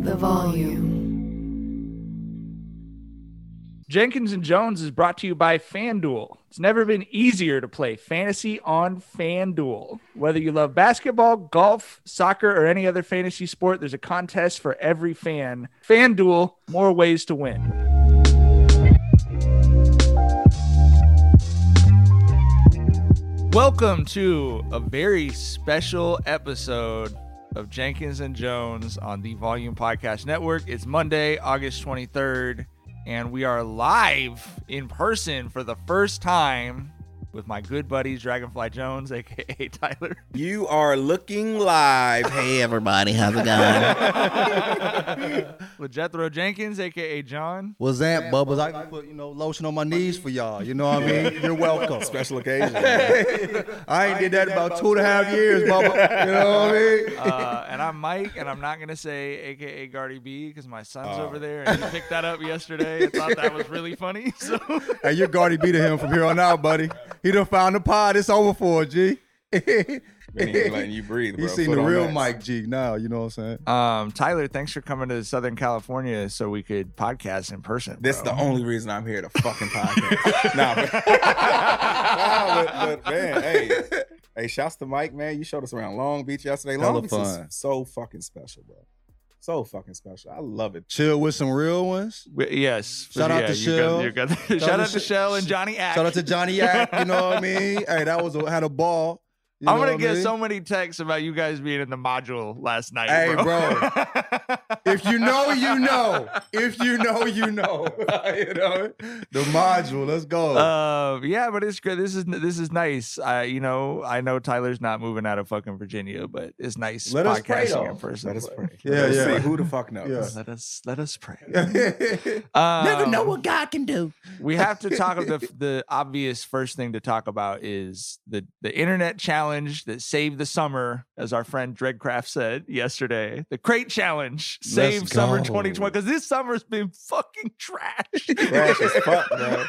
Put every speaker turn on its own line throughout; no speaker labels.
The volume.
Jenkins and Jones is brought to you by FanDuel. It's never been easier to play fantasy on FanDuel. Whether you love basketball, golf, soccer, or any other fantasy sport, there's a contest for every fan. FanDuel, more ways to win. Welcome to a very special episode of Jenkins and Jones on the Volume Podcast Network. It's Monday, August 23rd. And we are live in person for the first time with my good buddies, Dragonfly Jones, a.k.a. Tyler.
You are looking live. Hey, everybody. How's it going?
With Jethro Jenkins, a.k.a. John.
What's that, Bubbles? I can put, lotion on my knees for y'all. You know what I mean? You're welcome.
Special occasion.
I ain't did that in about 2.5 years, Bubba. You know what I mean?
And I'm Mike, and I'm not going to say a.k.a. Gardy B because my son's over there, and he picked that up yesterday. I thought that was really funny. So.
Hey, you're Gardy B to him from here on out, buddy. He done found the pod. It's over for G.
Been here letting you breathe, bro.
He's seen the real Mike G now, you know what I'm saying?
Tyler, thanks for coming to Southern California so we could podcast in person.
This is the only reason I'm here to fucking podcast. but man, hey, shouts to Mike, man. You showed us around Long Beach yesterday. Long Beach is so fucking special, bro. So fucking special. I love it.
Chill with some real ones.
Yes.
Shout out to Shell.
Shout out to Shell and Johnny Ack.
Shout out to Johnny Ack. You know what I mean? Hey, that had a ball.
I'm going to get so many texts about you guys being in the module last night.
Hey, bro. If you know, you know. If you know, you know. The module. Let's go.
Yeah, but it's good. This is nice. I know Tyler's not moving out of fucking Virginia, but it's nice podcasting in person.
Let us pray.
Yeah.
See who the fuck knows.
Yeah.
Let us pray.
Never know what God can do.
We have to talk about the obvious first thing to talk about is the internet challenge that saved the summer, as our friend Dreadcraft said yesterday. The crate challenge saved summer 2020 because this summer's been fucking trash.
Trash as fuck, bro.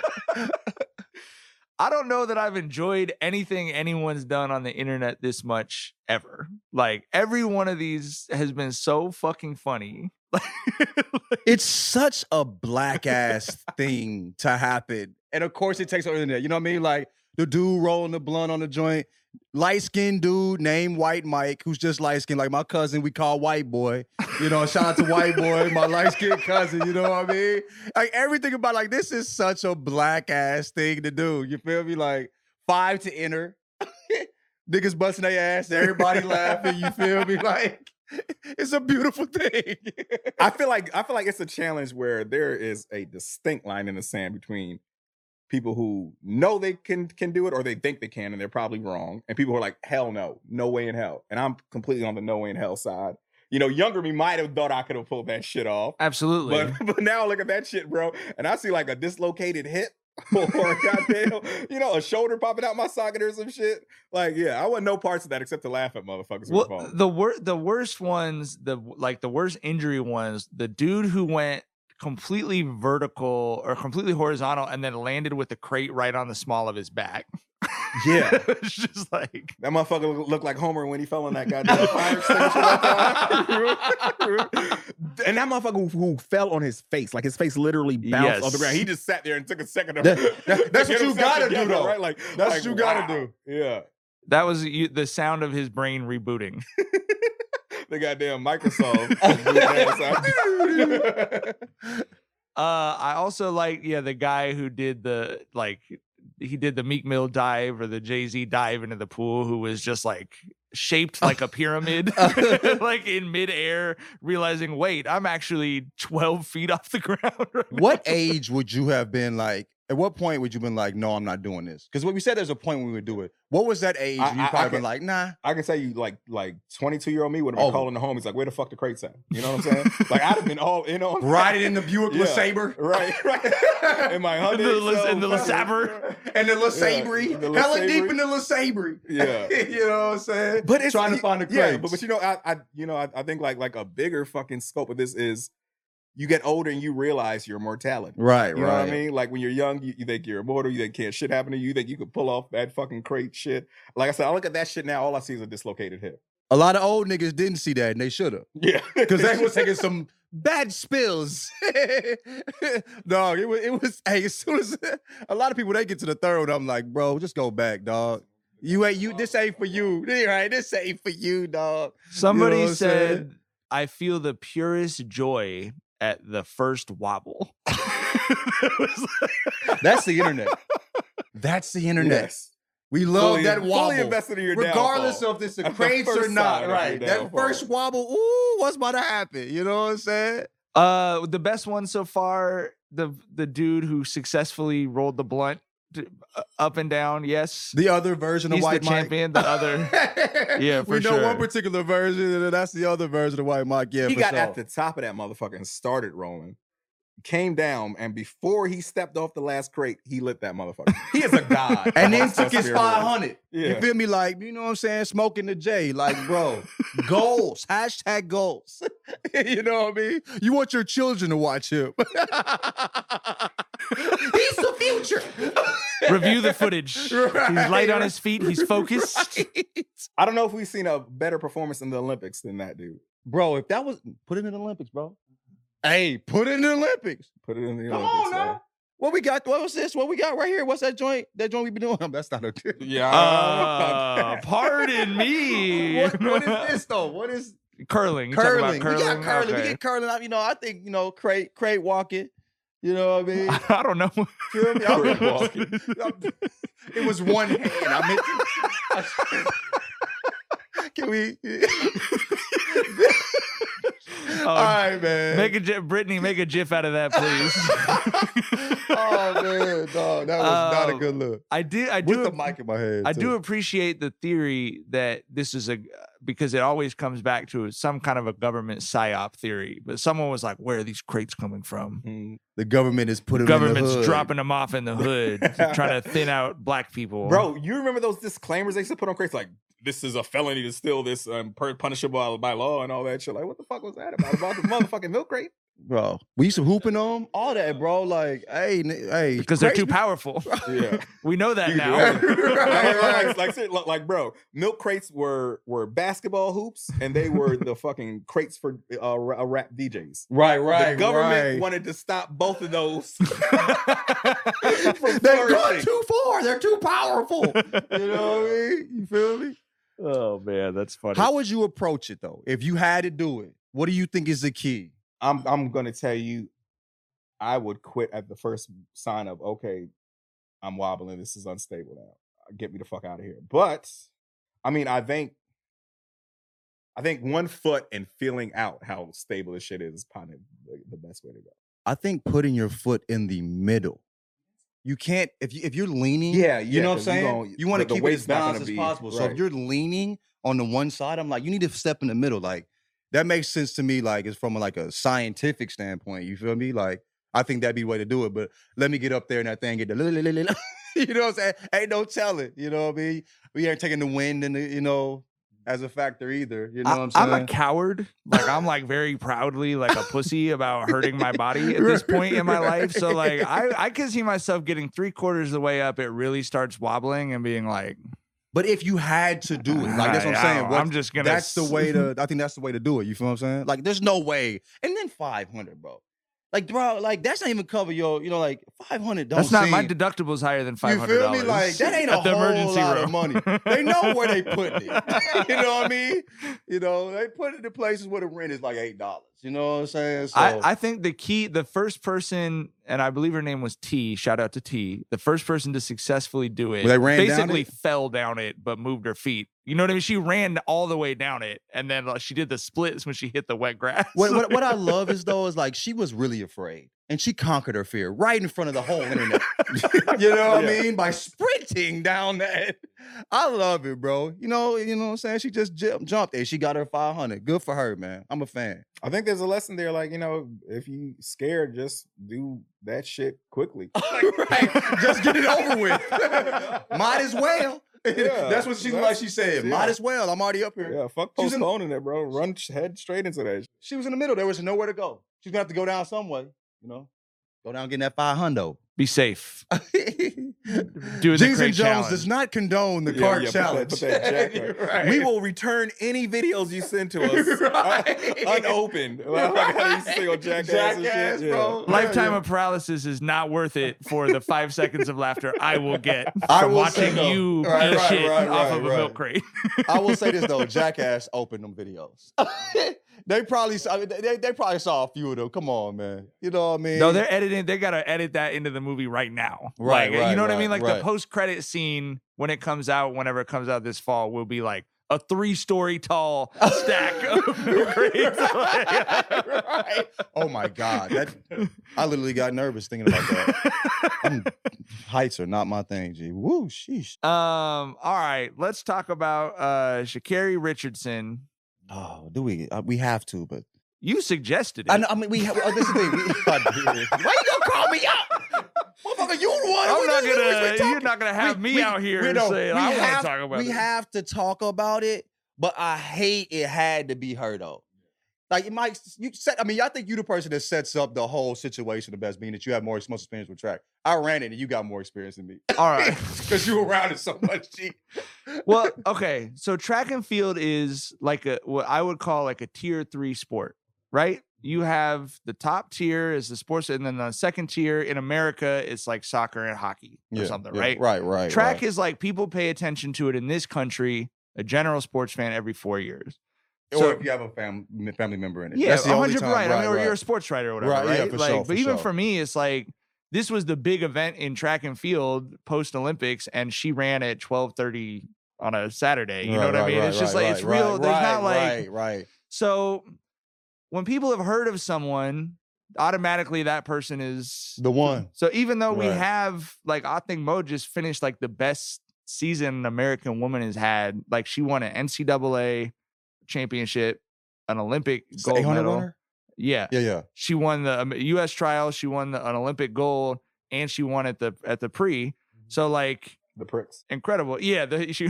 I don't know that I've enjoyed anything anyone's done on the internet this much ever. Like, every one of these has been so fucking funny.
It's such a black ass thing to happen. And of course it takes on the internet. You know what I mean? Like the dude rolling the blunt on the joint, light-skinned dude named White Mike, who's just light-skinned, like my cousin we call White Boy. Shout out to White Boy, my light-skinned cousin, you know what I mean? Like everything about like this is such a black ass thing to do. You feel me? Like 5 to enter. Niggas busting their ass, everybody laughing, you feel me? Like it's a beautiful thing.
I feel like it's a challenge where there is a distinct line in the sand between people who know they can do it or they think they can and they're probably wrong, and people who are like, hell no way in hell. And I'm completely on the no way in hell side. Younger me might have thought I could have pulled that shit off.
Absolutely.
But now look at that shit, bro. And I see like a dislocated hip or goddamn, a shoulder popping out my socket or some shit. Like, yeah, I want no parts of that except to laugh at motherfuckers.
Well, the worst ones, the worst injury ones, the dude who went completely vertical or completely horizontal and then landed with the crate right on the small of his back.
Yeah.
It's just like
that motherfucker looked like Homer when he fell in that goddamn fire extinguisher. And that motherfucker who fell on his face, like his face literally bounced on the ground. He just sat there and took a second to
that's what you gotta do, though.
Right? Like,
that's what you gotta do.
Yeah.
That was the sound of his brain rebooting.
The goddamn Microsoft.
I also like the guy who did the Meek Mill dive or the Jay-Z dive into the pool, who was just like shaped like a pyramid, like in midair, realizing, wait, I'm actually 12 feet off the ground.
What age would you have been like? At what point would you have been like, no, I'm not doing this? Because when we said there's a point when we would do it. What was that age? You probably been like, nah.
I can tell you, like 22-year-old me would have been calling the homies like, where the fuck the crates at? You know what I'm saying? Like, I'd have been all in on
riding in the Buick LeSabre.
Right. In my Hyundai.
In the LeSabre.
And the LeSabre. Hella deep in the LeSabre.
Yeah.
You know what I'm saying?
But it's
trying to find the crates.
Yeah, but I think like a bigger fucking scope of this is you get older and you realize your mortality.
Right,
you know what I mean? Like when you're young, you think you're immortal, you think can't shit happen to you, you think you could pull off that fucking crate shit. Like I said, I look at that shit now, all I see is a dislocated hip.
A lot of old niggas didn't see that, and they should have.
Yeah.
Because they was taking some bad spills. Dog, it was, hey, as soon as a lot of people, they get to the third one, I'm like, bro, just go back, dog. This ain't for you. Right? This ain't for you, dog.
Somebody
You know what I'm
said,
saying?
I feel the purest joy at the first wobble.
That's the internet. That's the internet.
Yes.
We love
Fully-
that wobble.
Fully invested in your
Regardless
downfall.
of if it's a
That's the
crates or
first
not,
sign of
right?
your
That
downfall.
first wobble, ooh, what's about to happen? You know what I'm saying?
The best one so far, the dude who successfully rolled the blunt up and down. Yes,
The other version of
he's the
White Mike.
champion. The other, yeah, for
we know
sure.
one particular version, and that's the other version of White Mike. Yeah,
He
for
got
sure.
at the top of that motherfucker and started rolling. Came down, and before he stepped off the last crate, he lit that motherfucker. He is a god.
and then
amongst
took
us
his
beer holders.
500. You
Yeah.
feel me? Like, you know what I'm saying? Smoking the J. Like, bro, goals. Hashtag goals. You know what I mean? You want your children to watch him. He's the future.
Review the footage. He's light on his feet. He's focused.
Right.
I don't know if we've seen a better performance in the Olympics than that dude.
Bro, if that was, put it in the Olympics, bro. Hey, put it in the Olympics.
Put it in the
Come
Olympics.
on now. What we got? What was this? What we got right here? What's that joint? That joint we been doing? That's not a
Yeah.
Pardon me.
what is this though? What is
Curling. You talking about
curling? We got curling.
Okay.
We get curling. You know, I think, you know, crate walking. You know what I mean?
I don't know.
Feel me?
Crate walking.
It was one hand. I meant can we? All right, man.
Make a GIF, Brittany. Make a GIF out of that, please.
Oh man, dog, that was not a good look.
I do.
With the mic in my head.
I
too.
do appreciate the theory that this is because it always comes back to some kind of a government psyop theory. But someone was like, "Where are these crates coming from?"
Mhm.
The government is putting
Government's
in the hood.
dropping them off in the hood, trying to thin out black people.
Bro, you remember those disclaimers they used to put on crates like, this is a felony to steal this, punishable by law and all that shit. Like, what the fuck was that about? About the motherfucking milk crate?
Bro, we used to hooping on all that, bro. Like, hey,
because they're too
crates-
powerful.
Yeah.
We know that
You can do
now.
everything.
Right.
like, bro, milk crates were basketball hoops, and they were the fucking crates for rap DJs.
Right,
The government wanted to stop both of those. from
They're going
flourishing.
too far. They're too powerful. You know what I mean? You feel me?
Oh man, that's funny.
How would you approach it though? If you had to do it, what do you think is the key?
I'm gonna tell you, I would quit at the first sign of, okay, I'm wobbling. This is unstable now. Get me the fuck out of here. But I mean, I think 1 foot and feeling out how stable this shit is probably the best way to go.
I think putting your foot in the middle. You can't if you're leaning.
Yeah,
you know what I'm
'cause you
saying.
gon-
You want to
the
keep it as
weight's not gonna
balanced as
be-
possible. So
right.
if you're leaning on the one side, I'm like, you need to step in the middle. Like that makes sense to me. Like it's from like a scientific standpoint. You feel me? Like I think that'd be the way to do it. But let me get up there and that thing get the you know what I'm saying? Ain't no telling. You know what I mean? We ain't taking the wind and the, as a factor either. You know what I'm saying?
I'm a coward. Like I'm like very proudly like a pussy about hurting my body at this point in my life. So like I can see myself getting 3/4 of the way up. It really starts wobbling and being like,
But if you had to do it, like that's what I'm saying.
I'm just gonna.
That's the way to. I think that's the way to do it. You feel what I'm saying? Like, there's no way. And then 500, bro. Like, bro, like that's not even cover your. Like 500. Don't.
That's not my
seem-
deductible's higher than $500.
You feel me? Like that ain't a
at the
whole
emergency
lot
room.
of money. They know where they put it. You know what I mean? They put it in places where the rent is like $8. You know what I'm saying? So
I think the first person, and I believe her name was T. Shout out to T. The first person to successfully do it,
They ran down
basically
it?
fell down it, but moved her feet. You know what I mean? She ran all the way down it, and then she did the splits when she hit the wet grass.
what I love is like she was really afraid and she conquered her fear right in front of the whole internet. You know what I
Yeah.
mean? By sprinting down that. I love it, bro. You know what I'm saying? She just jumped and she got her 500. Good for her, man. I'm a fan.
I think there's a lesson there, like, if you scared, just do that shit quickly.
Right. Just get it over with. Might as well.
Yeah,
That's what she said.
yeah.
Might as well. I'm already up here.
Yeah, fuck
She was in-
postponing it, bro. Run head straight into that.
She was in the middle. There was nowhere to go. She's gonna have to go down some way, Go down getting that 500.
Be safe. Doing the
Jason
crate
Jones
challenge.
does not condone the cart challenge.
Put that jack on.
Right.
We will return any videos you send to us
Right.
unopened. Like how you used to say on Jackass and
Jackass,
shit.
bro.
Lifetime
Yeah.
of paralysis is not worth it for the 5 seconds of laughter I will get
I
from
will say
watching
though-
you
Right,
eat
right,
shit
right,
off
right,
of a
right.
milk crate.
I will say this though, Jackass opened them videos. They probably saw a few of them. Come on, man. You know what I mean?
No, they're editing. They gotta edit that into the movie right now.
Right,
Like,
right,
you know what I
right,
mean? Like
right.
the post-credit scene when it comes out, whenever it comes out this fall, will be like a 3-story tall stack of milk crates.
Right. Oh my God. I literally got nervous thinking about that. Heights are not my thing, G. Woo, sheesh.
All right, let's talk about Sha'Carri Richardson.
Oh, do we have to, but
You suggested it.
I mean, we have. This is the thing. Why you gonna call me out, motherfucker? You the one.
I'm not gonna. You're not gonna have me out here saying I want to talk about it.
We have to talk about it, but I hate it had to be her though. Like it might. I think you the person that sets up the whole situation the best, being that you have more experience with track. I ran it, and you got more experience than me.
All right.
Because you around it so much, G.
Well, okay. So track and field is like what I would call like a tier 3 sport, right? You have the top tier is the sports, and then the second tier in America it's like soccer and hockey or something, right?
Right.
Track is like people pay attention to it in this country, a general sports fan every 4 years.
Or if you have a family member in it.
Yeah,
That's the only
100%.
time.
Right. I mean, or you're a sports writer or whatever,
Right,
right?
yeah, for
like,
sure,
but
for
even
sure.
for me, it's like this was the big event in track and field post Olympics, and she ran at 12:30 on a Saturday. You know what I mean? It's just like it's real. There's not like
right.
So when people have heard of someone, automatically that person is
The one.
So even though we
Right.
have like I think Mo just finished like the best season an American woman has had. Like she won an NCAA championship, an Olympic gold
800
medal.
runner?
Yeah.
Yeah.
She won the U.S. trials. She won an Olympic gold, and she won at the pre. So like
The pricks.
incredible. Yeah.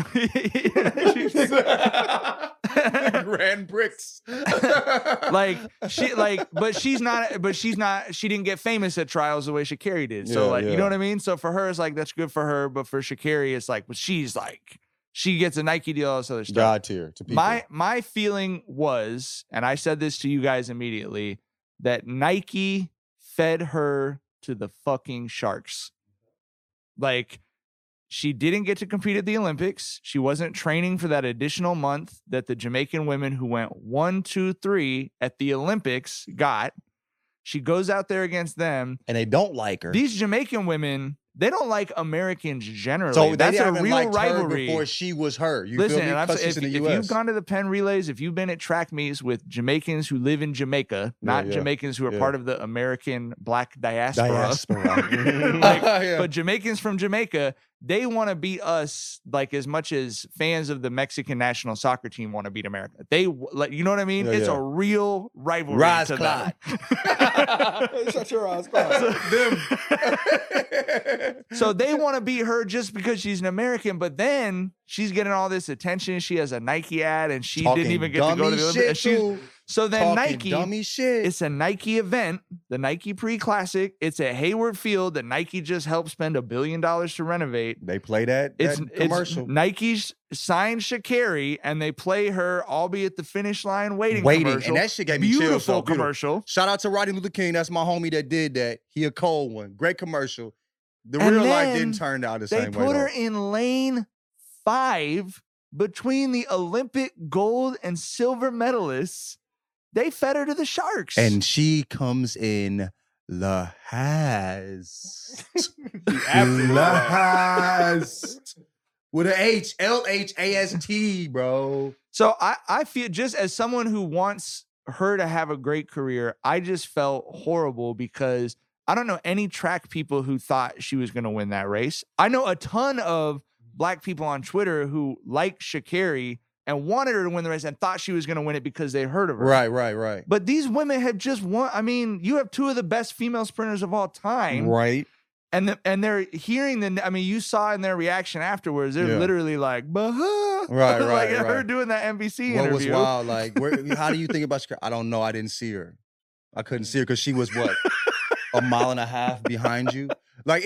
Grand bricks.
She didn't get famous at trials the way Sha'Carri did. So
Yeah,
you know what I mean? So for her, it's like, that's good for her. But for Sha'Carri, it's like, but she's like, she gets a Nike deal, all this other stuff.
God tier to people.
My feeling was, and I said this to you guys immediately, that Nike fed her to the fucking sharks. Like, she didn't get to compete at the Olympics. She wasn't training for that additional month that the Jamaican women who went 1, 2, 3 at the Olympics got. She goes out there against them.
And they don't like her.
These Jamaican women, they don't like Americans generally.
So
that's
they
a
haven't
real
liked her
rivalry.
before she was her. You
Listen,
feel me?
and
Plus she's
if
in the
you've
US.
gone to the Penn Relays, if you've been at track meets with Jamaicans who live in Jamaica, not
yeah,
Jamaicans who are
yeah.
part of the American Black diaspora,
Like,
but Jamaicans from Jamaica, they want to beat us like as much as fans of the Mexican national soccer team want to beat America. They like, you know what I mean?
Yeah,
It's
yeah.
a real rivalry.
Rise
to them.
Clyde.
Shut your eyes, Clyde.
So they want to beat her just because she's an American, but then she's getting all this attention. She has a Nike ad, and she didn't even get to go to the Olympics. And she's- So then Nike,
dummy shit.
it's a Nike event, the Nike Pre-Classic. It's at Hayward Field that Nike just helped spend $1 billion to renovate.
They play that commercial.
It's Nike's signed Sha'Carri, and they play her, albeit the finish line waiting
And
commercial.
that shit gave me chills.
Beautiful
so beautiful.
commercial.
Shout out to Rodney Luther King. That's my homie that did that. He a cold one. Great commercial. The
And
real life
then
didn't turn out the
They
same way.
put her
though.
in lane 5 between the Olympic gold and silver medalists. They fed her to the sharks.
And she comes in last.
absolute
Last. With an H. LHAST, bro.
so I feel, just as someone who wants her to have a great career, I just felt horrible because I don't know any track people who thought she was going to win that race. I know a ton of Black people on Twitter who like Sha'Carri and wanted her to win the race and thought she was going to win it because they heard of her.
Right.
But these women have just won. I mean, you have 2 of the best female sprinters of all time.
Right.
And they're hearing I mean, you saw in their reaction afterwards, they're
Yeah.
literally like, bah.
Right,
like
right,
her
right.
doing that NBC
What was
interview.
wild? Like, how do you think about Shakira? I don't know. I didn't see her. I couldn't see her because she was what? A mile and a half behind you. Like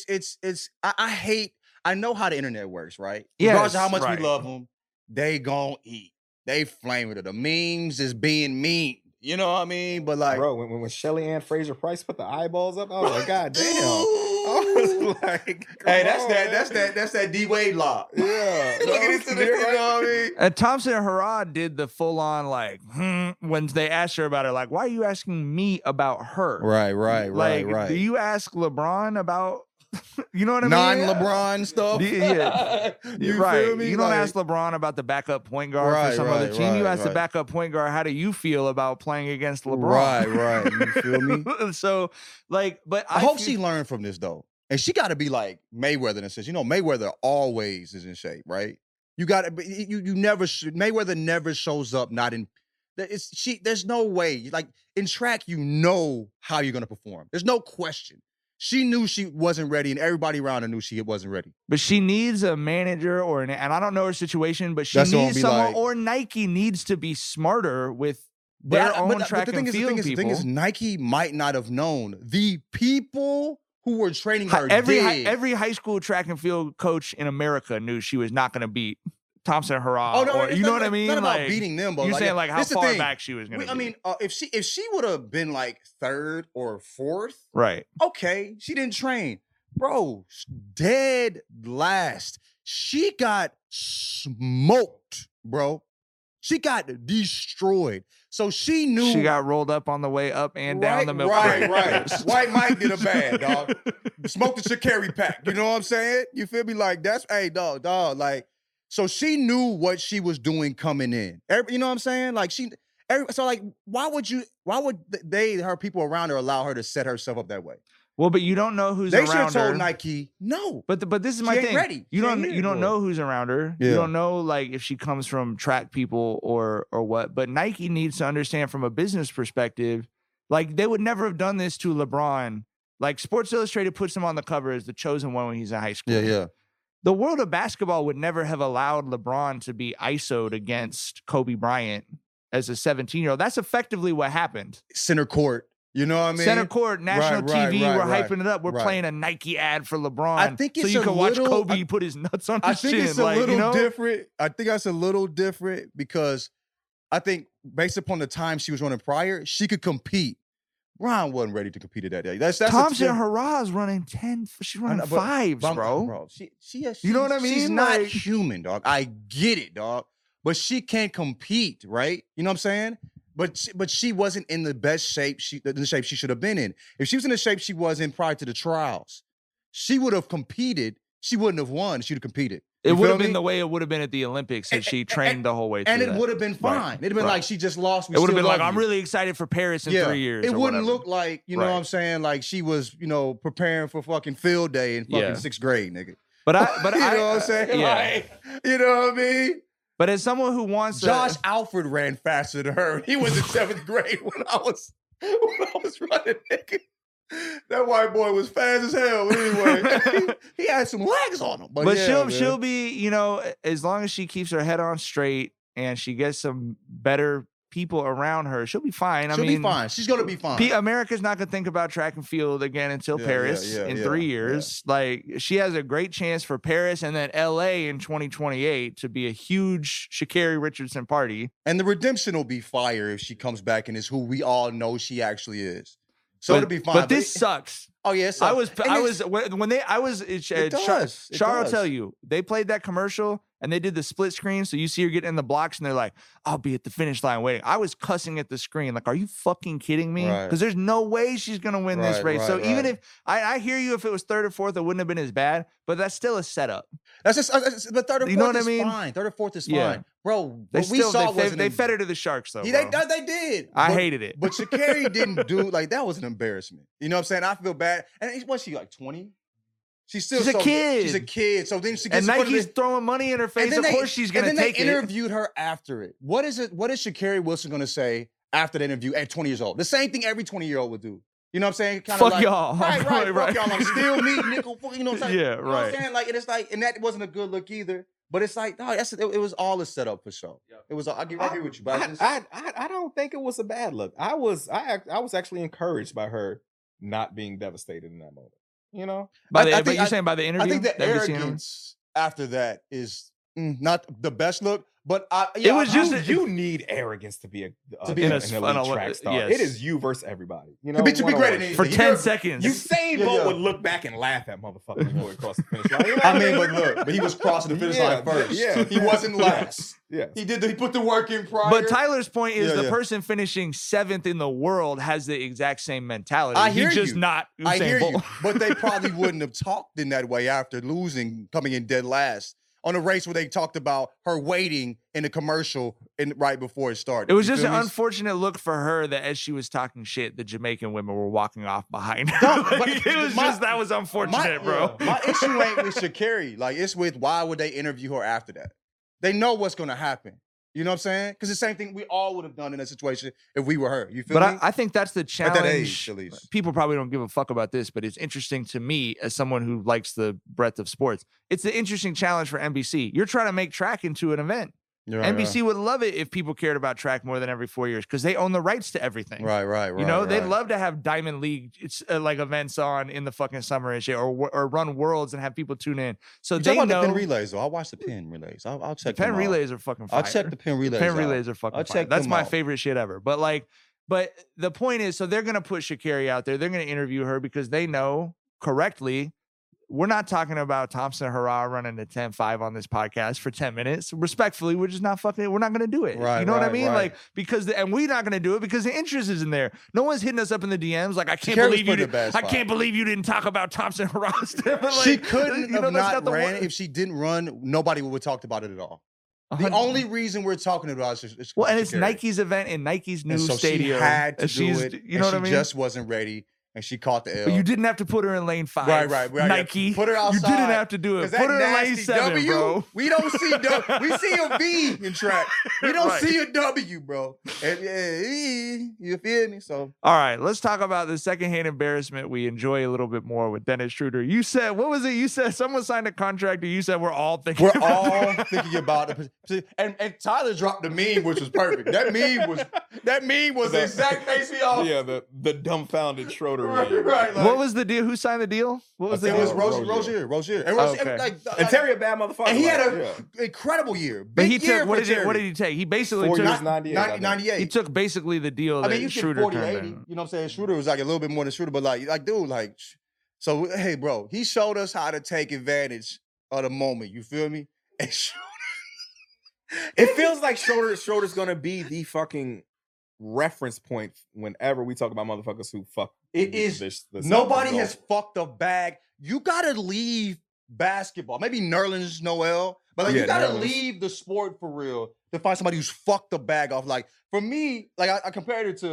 I hate. I know how the internet works, right?
Yes,
Regardless of how much
right.
we love them, they gon' eat. They flame it. The memes is being mean. You know what I mean? But like,
Bro, when Shelly Ann Fraser Price put the eyeballs up, I was like, God damn. I was like,
hey, that's that D Wade law.
Yeah.
Look at it, you know what I mean?
And Thompson and Harrod did the full on like when they asked her about it, like, why are you asking me about her?
Right.
Do you ask LeBron about you know what I mean?
Non-LeBron stuff.
Yeah.
You
right.
feel me?
You don't
Like-
ask LeBron about the backup point guard for some other team. You ask the backup point guard, how do you feel about playing against LeBron?
Right. You feel me?
So, like, but
I hope she learned from this though. And she got to be like Mayweather in a sense. You know, Mayweather always is in shape, right? You got to, you never, Mayweather never shows up not in, there's no way. Like in track, you know how you're going to perform. There's no question. She knew she wasn't ready, and everybody around her knew she wasn't ready.
But she needs a manager and I don't know her situation, but she needs someone, or Nike needs to be smarter with their own track and field people.
The thing is, Nike might not have known. The people who were training her
every high school track and field coach in America knew she was not going to beat Thompson and Harrod.
Oh no,
you know what I mean?
It's not about beating them, but
you're saying like how far back she was going to be.
I mean, if she would have been like third or fourth,
right?
Okay, she didn't train, bro. Dead last. She got smoked, bro. She got destroyed. So she knew
she got rolled up on the way up and down the milk crate.
Right. White Mike did a bad, dog. Smoked the Sha'Carri pack. You know what I'm saying? You feel me? Like that's dog. Like, so she knew what she was doing coming in. You know what I'm saying? Like so like, why would her people around her allow her to set herself up that way?
Well, but you don't know who's
they
around her.
They should have told Nike, no.
But this is my thing.
Ready.
You don't know who's around her. Yeah. You don't know like if she comes from track people or what. But Nike needs to understand from a business perspective, like they would never have done this to LeBron. Like Sports Illustrated puts him on the cover as the chosen one when he's in high school.
Yeah.
The world of basketball would never have allowed LeBron to be ISO'd against Kobe Bryant as a 17-year-old. That's effectively what happened.
Center court. You know what I mean?
Center court, national TV, we're hyping it up. We're playing a Nike ad for LeBron.
I think it's
so you can watch Kobe put his nuts on his chin.
I think it's a little different. I think that's a little different because I think based upon the time she was running prior, she could compete. Ron wasn't ready to compete at that day. That's
Thompson Harrod's running 10. She's running fives, bro. You know what I mean?
She's not human, dog. I get it, dog. But she can't compete, right? You know what I'm saying? But she wasn't in the best shape, the shape she should have been in. If she was in the shape she was in prior to the trials, she would have competed. She wouldn't have won. She would have competed.
It would have been the way it would have been at the Olympics if she trained the whole way through.
And it would have been fine. It'd have been like she just lost.
It would have been like, I'm really excited for Paris in 3 years.
It wouldn't look like, you know what I'm saying? Like she was, preparing for fucking field day in fucking 6th grade, nigga.
But
you know what I'm saying?
Yeah.
Like, you know what I mean?
But as someone who wants
Josh Alford ran faster than her. He was in 7th grade when I was running, nigga. That white boy was fast as hell. Anyway, he had some legs on him. But
she'll be, as long as she keeps her head on straight and she gets some better people around her, she'll be fine.
She'll be fine. She's gonna be fine.
America's not gonna think about track and field again until Paris in 3 years. Yeah. Like she has a great chance for Paris and then LA in 2028 to be a huge Sha'Carri Richardson party.
And the redemption will be fire if she comes back and is who we all know she actually is. So it'll be fine.
But this sucks.
Oh yeah,
Char will tell you, they played that commercial and they did the split screen. So you see her get in the blocks and they're like, I'll be at the finish line waiting. I was cussing at the screen. Like, are you fucking kidding me? Because there's no way she's going to win this race. So even if I hear you, if it was 3rd or 4th, it wouldn't have been as bad, but that's still a setup.
That's just, but 3rd or 4th you know what I mean? Fine. 3rd or 4th is fine. Bro,
they fed her to the Sharks though.
They did.
I hated it.
But Sha'Carri didn't do, like, that was an embarrassment. You know what I'm saying? I feel bad. And was she like 20? She's a
kid.
She's a kid. So then she gets,
and Nike's throwing money in her face. Of course she's going to take it.
And then they interviewed her after it. What is Sha'Carri Wilson going to say after the interview at 20 years old? The same thing every 20-year-old would do. You know what I'm saying?
Fuck y'all.
Right. Fuck y'all. I'm still meat, nickel. You know what I'm saying?
Yeah,
right. You know what I'm saying? Like, and it's like, and that wasn't a good look either. But it's like, no, it was all a setup for sure. Yeah. It was. I agree with you, but
I don't think it was a bad look. I was actually encouraged by her not being devastated in that moment. You know,
But
I
but
think-
you're saying by the interview?
I think the
NBC interview?
arrogance after that is not the best look, but
It was just
you need arrogance to be
To be
an
in a
elite
funnel,
track star.
yes.
It is you versus everybody. You know,
To be great
one-on-one.
at anything.
for
You
10
know,
seconds.
Usain
Yeah,
Bolt
yeah.
would look back and laugh at motherfuckers before he crossed the finish line. You know
I
what
mean, but look, but he was crossing the finish
Yeah,
line first.
yeah.
He wasn't last.
Yeah.
He put the work in prior.
But Tyler's point is
Yeah,
the
yeah.
person finishing 7th in the world has the exact same mentality.
I hear
He's just
you.
not Usain
I hear
Bolt.
you, but they probably wouldn't have talked in that way after losing, coming in dead last on a race where they talked about her waiting in a commercial right before it started.
It was
You
just
feel
an
me?
unfortunate look for her that as she was talking shit, the Jamaican women were walking off behind her.
No, but
Like, it was that was unfortunate, bro.
My issue ain't with Sha'Carri. Like, it's with why would they interview her after that? They know what's going to happen. You know what I'm saying? Because the same thing we all would have done in that situation if we were her. You feel
But
me?
I think that's the
At
challenge.
that age, at least.
People probably don't give a fuck about this, but it's interesting to me as someone who likes the breadth of sports. It's an interesting challenge for NBC. You're trying to make track into an event. NBC would love it if people cared about track more than every 4 years because they own the rights to everything.
Right.
You know, they'd love to have Diamond League like events on in the fucking summer and shit, or run Worlds and have people tune in. So
You
they
talking about
know
the pin relays, though. I'll watch the pin relays. I'll check
the pen
them out.
relays are fucking fire.
I'll check the pin relays.
Pen
out.
relays are fucking
I'll
fire.
check
That's
them
my
out.
favorite shit ever. But the point is, so they're gonna put Sha'Carri out there. They're gonna interview her because they know correctly. We're not talking about Thompson Hurrah running the 10-5 on this podcast for 10 minutes. Respectfully, we're just not fucking, we're not going to do it.
Right,
you know what I
right,
mean?
right.
Like, because, and we're not going to do it because the interest isn't there. No one's hitting us up in the DMs. Like, I can't
Sha'Carri was
believe you
put in a
didn't,
bad
I
spot.
can't believe you didn't talk about Thompson Hurrah. Like,
She couldn't
you know,
have
that's
not
the
ran.
one-
If she didn't run, nobody would have talked about it at all. The
100
only reason we're talking about it is
Well, and it's
Sha'Carri.
Nike's event in Nike's new
And so
stadium.
she had to
and
do
she's,
it.
You know what I
and
mean?
She just wasn't ready, and she caught the L.
But you didn't have to put her in lane 5.
Right.
Nike.
Put her
You
outside.
didn't have to do it.
'Cause
Put
that
her in lane
nasty
7,
W,
bro.
we don't see W. We see a V in track. We don't
Right.
see a W, bro. And you feel me? So
All right, let's talk about the secondhand embarrassment we enjoy a little bit more with Dennis Schroeder. You said, what was it? You said someone signed a contract, and you said we're all thinking.
we're all thinking about it. And Tyler dropped the meme, which was perfect. That meme was the exact face we all.
Yeah, the dumbfounded Schroeder.
Right,
meme.
right. Like,
What was the deal? Who signed the deal? What was the
it was
deal?
Rozier. And
Okay.
And Terry a bad motherfucker.
And he had
like,
an
yeah.
incredible year.
But he
Big year
took what
for
did,
Terry.
what did he take? He basically
4
took.
years, 98. I think.
98.
He took basically the deal
I
that
mean, you get
Schroeder
40,
turned
80.
in.
You know what I'm saying? Schroeder was like a little bit more than Schroeder, but like, dude, like, so hey, bro, he showed us how to take advantage of the moment. You feel me? And
It feels like Schroeder's gonna be the fucking reference point whenever we talk about motherfuckers who fuck.
It is.
This
Nobody
golf.
has fucked a bag. You gotta leave basketball. Maybe Nerlens Noel, but like
Yeah,
you gotta
Nerlens.
leave the sport for real to find somebody who's fucked the bag off. Like for me, like I compared it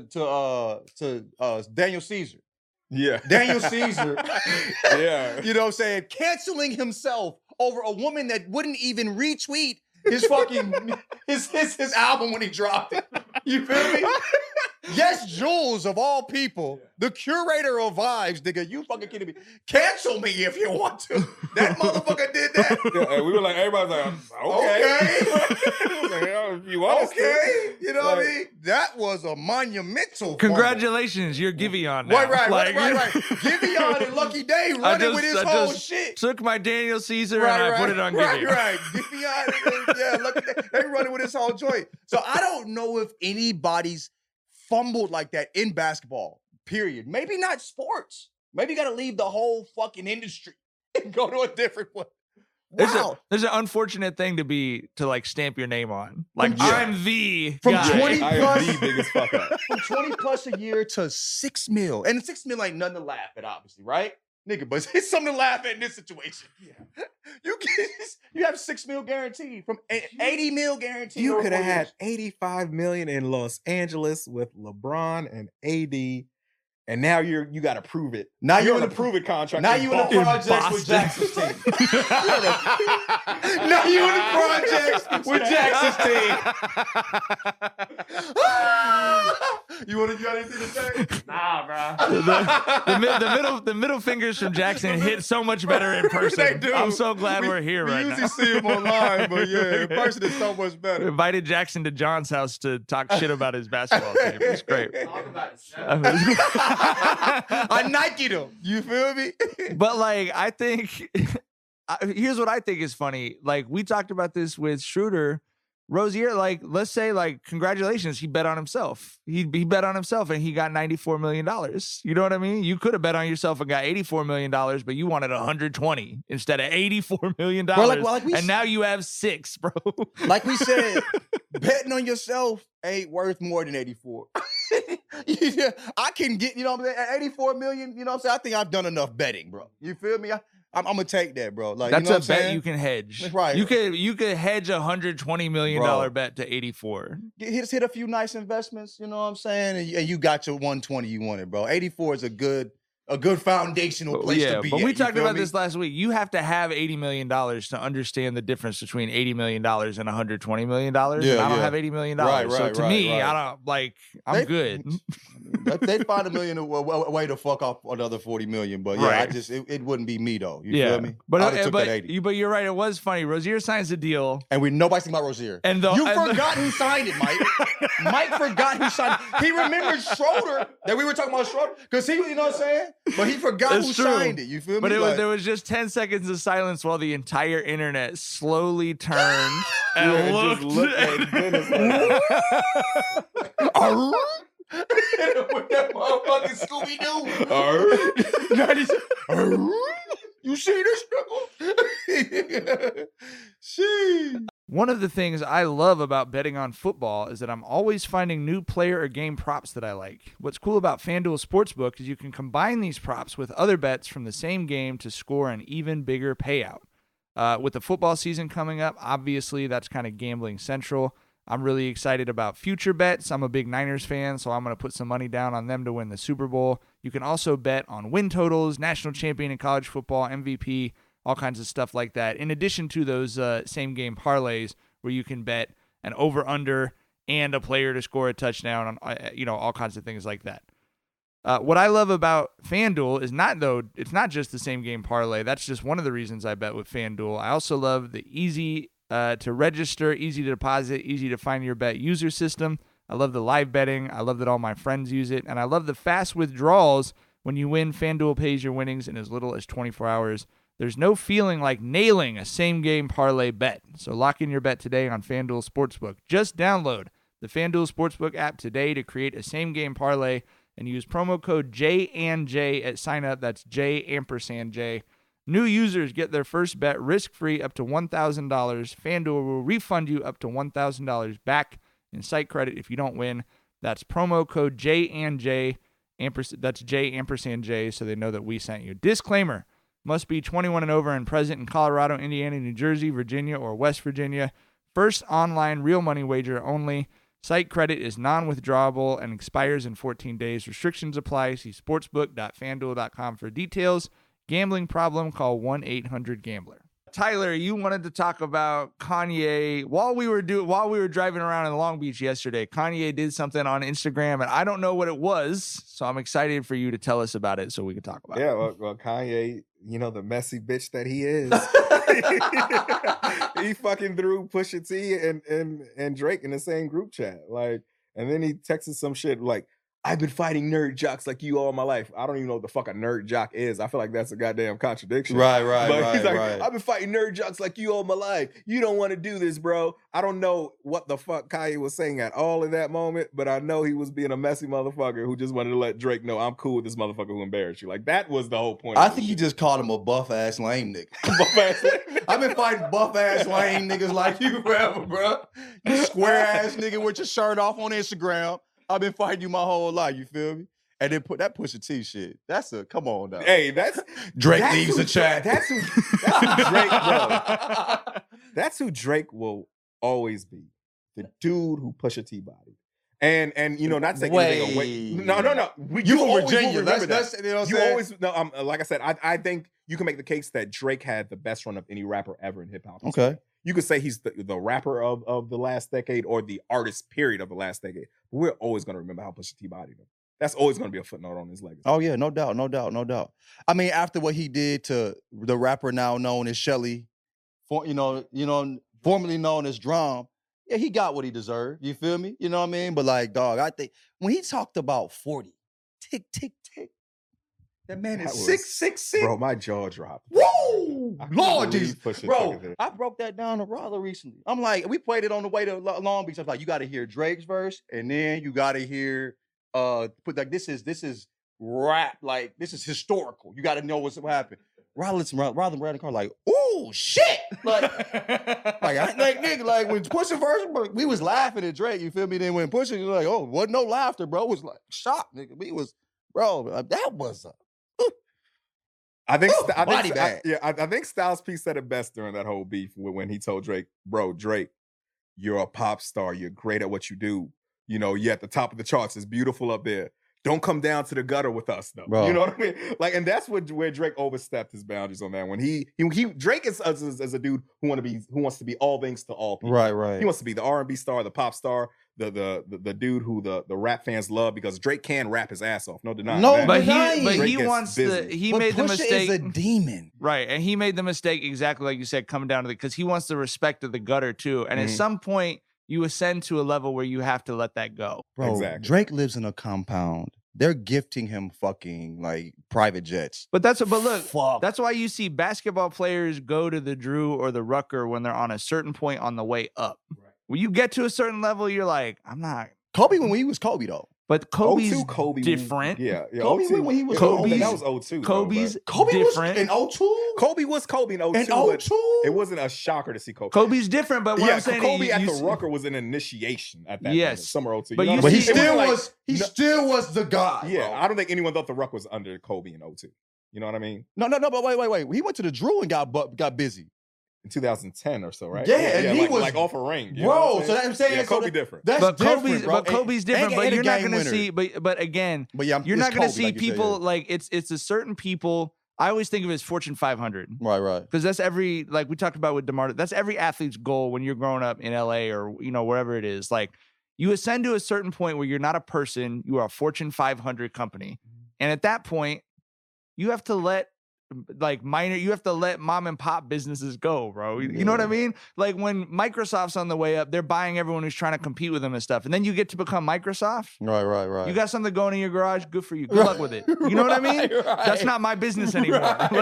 to Daniel Caesar.
Yeah.
Daniel Caesar.
Yeah.
You know what I'm saying? Canceling himself over a woman that wouldn't even retweet his fucking his album when he dropped it. You feel me? Yes, Jules of all people, the curator of vibes, nigga. You fucking kidding me? Cancel me if you want to. That motherfucker did that.
Yeah, and we were like, everybody's like, okay. Like, oh, if you want us to.
Okay, you know what I
Like-
mean? That was a monumental. fumble.
Congratulations, you're Giveon now.
Right.
Like,
Giveon and Lucky Day running with his
I
whole
just
shit.
Took my Daniel Caesar and I put it on Giveon.
Right. Giveon, yeah, Lucky Day. They running with his whole joint. So I don't know if anybody's fumbled like that in basketball, period. Maybe not sports. Maybe you got to leave the whole fucking industry and go to a different one. Wow.
There's an unfortunate thing to like stamp your name on. Like
Yeah.
I'm the
From
guy.
20
I am
plus-
the biggest fuck up.
From 20 plus a year to 6 mil. And 6 mil ain't nothing to laugh at, obviously, right? Nigga, but it's something to laugh at in this situation. Yeah. You have 6 mil guaranteed from 80 mil guaranteed.
You
over
could have
4
had
years.
85 million in Los Angeles with LeBron and AD, and now you got to prove it.
Now
you're
you're
in
in
a prove it contract.
Now you in the projects with
Boston.
Jackson's team. Now you in the projects with Jackson's team. You got anything to say?
Nah, bro.
The middle fingers from Jackson hit so much better in person.
They do.
I'm so glad we're here right
We
now.
usually see him online, but yeah, in person is so much
We
better.
invited Jackson to John's house to talk shit about his basketball team. It's great.
Talk about it.
I
I Nike'd him. You feel me?
But like, I think here's what I think is funny. Like, we talked about this with Schroeder. Rozier, like, let's say, like, congratulations, he bet on himself. He bet on himself and he got $94 million. You know what I mean? You could have bet on yourself and got $84 million, but you wanted 120 instead of $84 million. And now you have 6, bro.
Like we said, betting on yourself ain't worth more than 84. Yeah, I can get, you know what I'm saying, at 84 million, you know what I'm saying? I think I've done enough betting, bro. You feel me? I'm gonna take that, bro. Like,
that's
you know what
a bet
saying?
you can hedge.
That's right.
You could hedge $120 million bet to 84.
Hit a few nice investments, you know what I'm saying? And you got your 120 you wanted, bro. 84 is a good foundational place to be.
But
at,
we talked about
me?
this last week. You have to have $80 million to understand the difference between $80 million and $120 million.
Yeah,
and I don't have $80 million. So to me, I don't like. I'm good.
They'd find $1 million a way to fuck off another $40 million, but yeah,
Right.
it wouldn't be me though. You feel me?
But
took that 80.
but you're right. It was funny. Rozier signs the deal,
And nobody's thinking about Rozier. You forgot who signed it, Mike. Mike forgot who signed it. He remembered Schroeder, that we were talking about Schroeder, because he, you know what I'm saying? But he forgot who signed it. You feel me?
But there was just 10 seconds of silence while the entire internet slowly turned and
just looked at Dennis
with that motherfucking Scooby-Doo. You see this nigga? Sheesh.
One of the things I love about betting on football is that I'm always finding new player or game props that I like. What's cool about FanDuel Sportsbook is you can combine these props with other bets from the same game to score an even bigger payout. With the football season coming up, obviously that's kind of gambling central. I'm really excited about future bets. I'm a big Niners fan, so I'm going to put some money down on them to win the Super Bowl. You can also bet on win totals, national champion in college football, MVP, all kinds of stuff like that, in addition to those same-game parlays where you can bet an over-under and a player to score a touchdown, on all kinds of things like that. What I love about FanDuel is it's not just the same-game parlay. That's just one of the reasons I bet with FanDuel. I also love the easy to register, easy to deposit, easy to find your bet user system. I love the live betting. I love that all my friends use it. And I love the fast withdrawals. When you win, FanDuel pays your winnings in as little as 24 hours. There's no feeling like nailing a same-game parlay bet. So lock in your bet today on FanDuel Sportsbook. Just download the FanDuel Sportsbook app today to create a same-game parlay and use promo code JANJ at sign-up. That's J. New users get their first bet risk-free up to $1,000. FanDuel will refund you up to $1,000 back in site credit if you don't win. That's promo code JANJ. That's J, so they know that we sent you. Disclaimer: must be 21 and over and present in Colorado, Indiana, New Jersey, Virginia, or West Virginia. First online real money wager only. Site credit is non-withdrawable and expires in 14 days. Restrictions apply. See sportsbook.fanduel.com for details. Gambling problem? Call 1-800-GAMBLER. Tyler, you wanted to talk about Kanye while we were driving around in Long Beach yesterday. Kanye did something on Instagram, and I don't know what it was, so I'm excited for you to tell us about it so we can talk about it.
Yeah, well, Kanye, the messy bitch that he is, he fucking threw Pusha T and Drake in the same group chat, and then he texted some shit like, "I've been fighting nerd jocks like you all my life." I don't even know what the fuck a nerd jock is. I feel like that's a goddamn contradiction.
Right.
But he's like,
right.
"I've been fighting nerd jocks like you all my life. You don't want to do this, bro." I don't know what the fuck Kanye was saying at all in that moment, but I know he was being a messy motherfucker who just wanted to let Drake know, "I'm cool with this motherfucker who embarrassed you." Like, that was the whole point.
I think he just called him a buff-ass lame nigga.
Buff-ass lame.
I've been fighting buff-ass lame niggas like you forever, bro. You square-ass nigga with your shirt off on Instagram. I've been fighting you my whole life, you feel me? And then put that Pusha T shit. Come on now.
Hey,
Drake leaves the chat.
That's who Drake, bro. That's who Drake will always be. The dude who Pusha T bodied. And not taking anything away. No.
You from
always
Virginia.
will remember that.
You know what I'm
You
saying?
always like I said, I think you can make the case that Drake had the best run of any rapper ever in hip hop.
Okay.
You could say he's the rapper of the last decade or the artist period of the last decade. But we're always going to remember how Pusha T bodied him. That's always going to be a footnote on his legacy.
Oh yeah, no doubt. I mean, after what he did to the rapper now known as Shelly, formerly known as Drum, yeah, he got what he deserved. You feel me? You know what I mean? But like, dog, I think when he talked about 40, tick, tick, tick. That man
That
is
was-
6'6".
Bro, my jaw dropped.
Whoa!
I couldn't
Lord
believe
Jesus.
Pusha took
Bro,
it there.
I broke that down to Raleigh recently. I'm like, we played it on the way to Long Beach. I was like, you got to hear Drake's verse, and then you got to hear, put like, this is rap, like, this is historical. You got to know what's happened. Raleigh ran the car like, ooh, shit! Like, nigga, like, when Pusha verse, we was laughing at Drake, you feel me? Then when Pusha, you like, oh, wasn't no laughter, bro. It was like, shock, nigga. We was, bro, that was a,
I think,
Ooh, body bag.
I think Styles P said it best during that whole beef when he told Drake, bro, Drake, you're a pop star. You're great at what you do. You know, you're at the top of the charts. It's beautiful up there. Don't come down to the gutter with us, though.
Bro.
You know what I mean? Like, and that's where Drake overstepped his boundaries on that one. Drake is as a dude who wants to be all things to all people.
right.
He wants to be the R&B star, the pop star, the dude who the rap fans love because Drake can rap his ass off. No denying
No,
that.
But
Drake
he
gets
wants
busy.
he
But
made the
Pusha
mistake.
is a demon.
Right, and he made the mistake exactly like you said, coming down to because he wants the respect of the gutter too. And at
Mhm.
some point, you ascend to a level where you have to let that go.
Bro,
Exactly.
Drake lives in a compound. They're gifting him fucking like private jets.
But look,
Fuck.
that's why you see basketball players go to the Drew or the Rucker when they're on a certain point on the way up.
Right.
When you get to a certain level, you're like, I'm not.
Kobe when he was Kobe though.
But Kobe's
02 Kobe
different.
Yeah.
Kobe
02
when he was
Kobe's-
that was 02. though,
Kobe's
but
Kobe
different.
was in 02?
Kobe was Kobe in 02.
In
but
02?
it wasn't a shocker to see Kobe.
Kobe's different, but what
Yeah,
I'm saying
Kobe
is
at
you
the
see-
Rucker was an initiation at that
Yes.
summer 02.
But
know
you
what
But
I
he
see-
mean? It
still
wasn't
was he
no-
still was the guy.
Yeah,
bro.
I don't think anyone thought the Ruck was under Kobe in 02. You know what I mean?
No, but wait. He went to the Drew and got busy.
In 2010 or so, right?
Yeah, and he
like,
was-
like off a ring. You know what
Bro,
I'm
so that I'm saying
yeah,
so
Kobe
that-
different.
That's
But
different,
Kobe's
bro.
Kobe's different,
And-
but
and a
you're not
game
going to
winner.
see. But again,
But yeah,
you're
it's
not going to
Kobe,
see
like you said,
people
yeah.
like it's a certain people. I always think of it as Fortune 500
Right.
because that's every like we talked about with DeMar. That's every athlete's goal when you're growing up in LA or wherever it is. Like you ascend to a certain point where you're not a person, you are a Fortune 500 company, and at that point, you have to let you have to let mom and pop businesses go, bro. You know what I mean? Like when Microsoft's on the way up, they're buying everyone who's trying to compete with them and stuff, and then you get to become Microsoft.
Right.
You got something going in your garage, good for you. Good luck with it. You know what I mean? That's not my business anymore.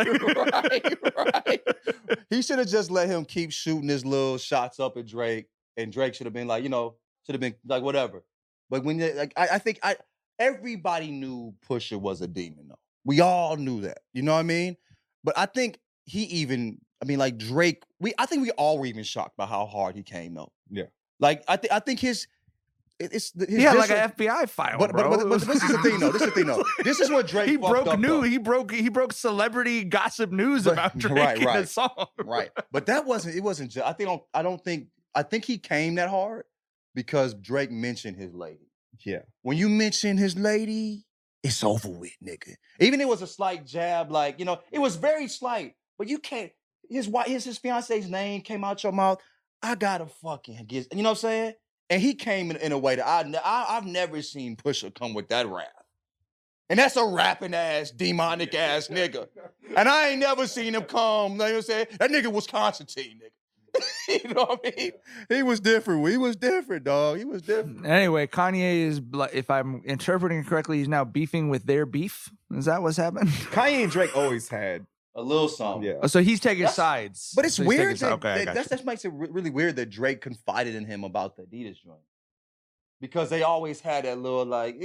Right. He should have just let him keep shooting his little shots up at Drake, and Drake should have been like, should have been like whatever. But when I think everybody knew Pusha was a demon though. We all knew that. You know what I mean? But I think Drake. I think we all were even shocked by how hard he came though.
Yeah.
Like I think his
like an FBI file,
But
bro.
this is the thing though. This is what Drake
he
fucked
broke
up,
news.
though.
He broke celebrity gossip news
But-
about Drake
right,
in the
right.
song.
Right. But it wasn't just I think he came that hard because Drake mentioned his lady.
Yeah.
When you mention his lady, it's over with, nigga. Even it was a slight jab, it was very slight, but you can't his fiance's name came out your mouth. I gotta fucking get, you know what I'm saying? And he came in a way that I've never seen Pusha come with that rap. And that's a rapping ass, demonic ass nigga. And I ain't never seen him come, you know what I'm saying? That nigga was Constantine, nigga. You know what I mean? He was different. He was different, dog. He was different.
Anyway, Kanye is, if I'm interpreting it correctly, he's now beefing with their beef. Is that what's happened?
Kanye and Drake always had.
A little something.
Yeah.
Oh, so he's taking
That's-
sides.
But it's
So he's
weird
taking
that,
sides. Okay, I got you.
that makes it really weird that Drake confided in him about the Adidas joint. Because they always had that little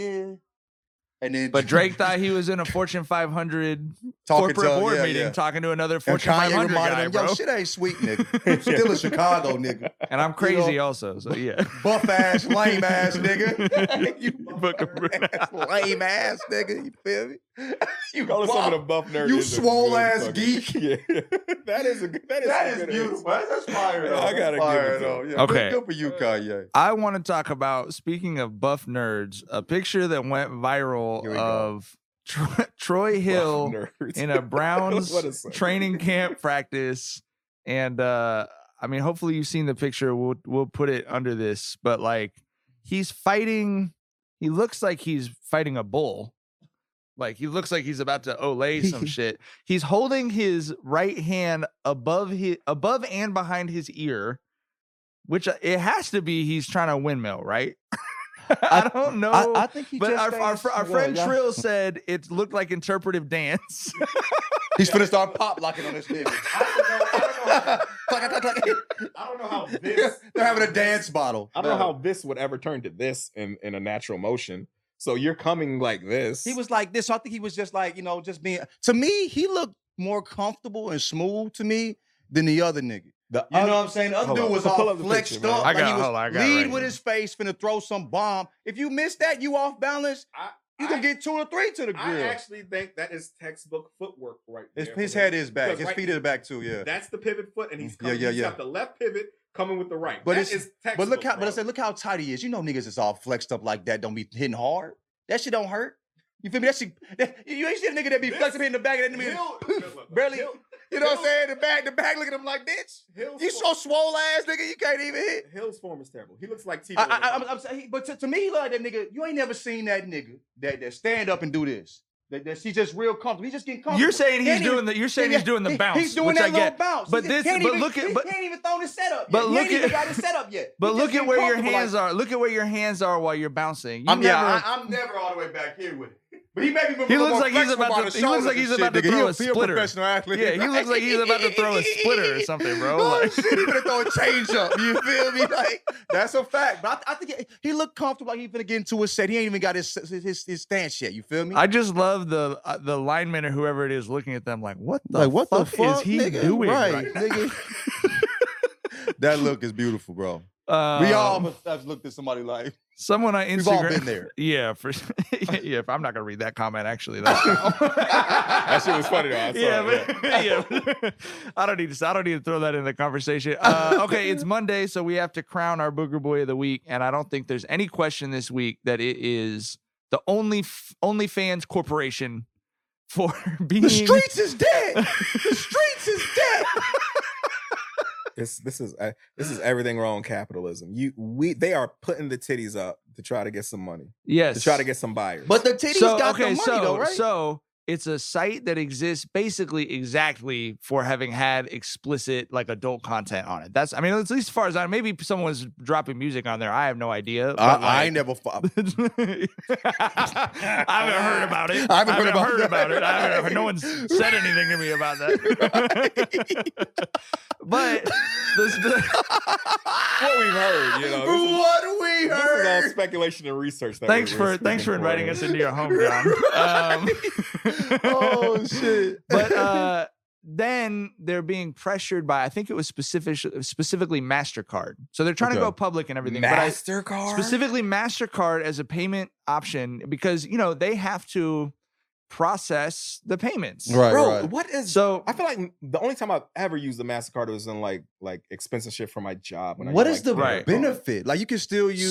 and then
But Drake thought he was in a Fortune 500
Talking
corporate
to-
board
yeah,
meeting
yeah.
talking to another
and
Fortune
Kanye
500
reminded
guy,
him,
bro.
yo, shit ain't sweet, nigga. Still in Chicago, nigga.
And I'm crazy
know?
also, so yeah.
Buff ass, lame ass nigga. you
Fucking
ass, lame ass nigga. You feel me? You
Calling some of the buff nerds.
You
is a
swole
good
ass
fucking-
geek.
Yeah. That is
That is beautiful. That's fire though.
I gotta
That's
give
fire,
it to
though.
him.
Yeah,
Okay.
Good for you, Kanye.
I want to talk about, speaking of buff nerds, a picture that went viral
Here we go.
of Troy Hill
Nerds.
in a Browns
What a second.
training camp practice. And hopefully you've seen the picture. We'll put it under this, but he's fighting. He looks like he's fighting a bull. Like he looks like he's about to olay some shit. He's holding his right hand above and behind his ear, which it has to be he's trying to windmill, right? I don't know.
I think he
but
just
our friend
yeah.
Trill said it looked like interpretive dance.
He's finna start pop locking on this nigga.
I don't know how this.
They're having a dance battle.
I don't know how this would ever turn to this in a natural motion. So you're coming like this.
He was like this. So I think he was just like, just being. To me, he looked more comfortable and smooth to me than the other nigga. You know what I'm saying? The other
Hold
dude
on.
was
So pull
all
up the
flexed
picture, man.
up.
I
Like
got-
he was
hold on, I got it
lead
right
with
here.
his face, finna throw some bomb. If you miss that, you off balance. You gonna get 2 or 3 to the grill.
I actually think that is textbook footwork right there.
His head is back.
Because
His
right-
feet are back too. Yeah.
That's the pivot foot, and he's
Yeah,
coming,
yeah,
he's
yeah.
got the left pivot coming with the right.
But
That
it's
is textbook,
but look how
bro.
look how tight he is. You know niggas is all flexed up like that. Don't be hitting hard. That shit don't hurt. You feel me? You ain't seen a nigga that be
This-
flexing in the back and then barely. You know what I'm saying? The back. Look at him like, bitch. You so swole ass nigga. You can't even hit.
Hill's form is terrible. He looks like T.
I'm saying, but to me, he like that nigga. You ain't never seen that nigga that stand up and do this. That she's just real comfortable. He's just getting comfortable.
You're saying
He
he's
ain't
doing
even-
the. You're saying he's doing the bounce.
He's doing
which
that
I
little
get.
bounce.
But
He
this.
can't
But
even-
look at.
he
But
can't even throw the setup.
but
Yet.
look
He ain't even
at-
got his setup yet.
But
He
look
just
at where your
getting comfortable
hands
like-
are. Look at where your hands are while you're bouncing. You
I'm
never.
never all the way back here with it. But he may be
He looks like he's about to. He looks like he's about to throw a splitter.
Professional athlete.
Yeah, he looks like he's about to throw a splitter or something, bro.
Oh
Like-
shit, he gonna throw a change up. You feel me? Like that's a fact. But I think he looked comfortable. Like he finna get into a set. He ain't even got his stance yet. You feel me?
I just love the lineman or whoever it is looking at them like, what the
like
fuck is he
nigga?
doing?
Right, nigga. That look is beautiful, bro.
now?
We all have looked at somebody like
Someone on Instagram.
we've all been there.
Yeah, yeah. I'm not gonna read that comment actually.
That shit was funny though. I saw it,
yeah. I don't need to throw that in the conversation. Okay, it's Monday, so we have to crown our Booger Boy of the week, and I don't think there's any question this week that it is the OnlyFans Corporation for being.
The streets is dead. The streets is dead.
This is everything wrong with capitalism. They are putting the titties up to try to get some money,
Yes.
to try to get some buyers.
But the titties got the money though, right?
So it's a site that exists basically exactly for having had explicit like adult content on it. That's, I mean, at least as far as I, maybe someone was dropping music on there. I have no idea. But
I ain't never.
I haven't heard about it.
I haven't heard about
it. I haven't heard, no one's said anything to me about that. But
what we've heard, you know,
What we
this is all
heard.
speculation and research. That
thanks
we're
for
speaking
inviting
for.
us into your home, John.
Oh shit!
But then they're being pressured by, I think it was specifically MasterCard. So they're trying to
Okay.
go public and everything.
MasterCard,
But specifically MasterCard as a payment option, because they have to process the payments.
Right,
bro.
right.
What is?
So
I feel like the only time I've ever used the MasterCard was in like expensive shit for my job. When I
What
get,
is the
Right.
benefit? Like you can still use.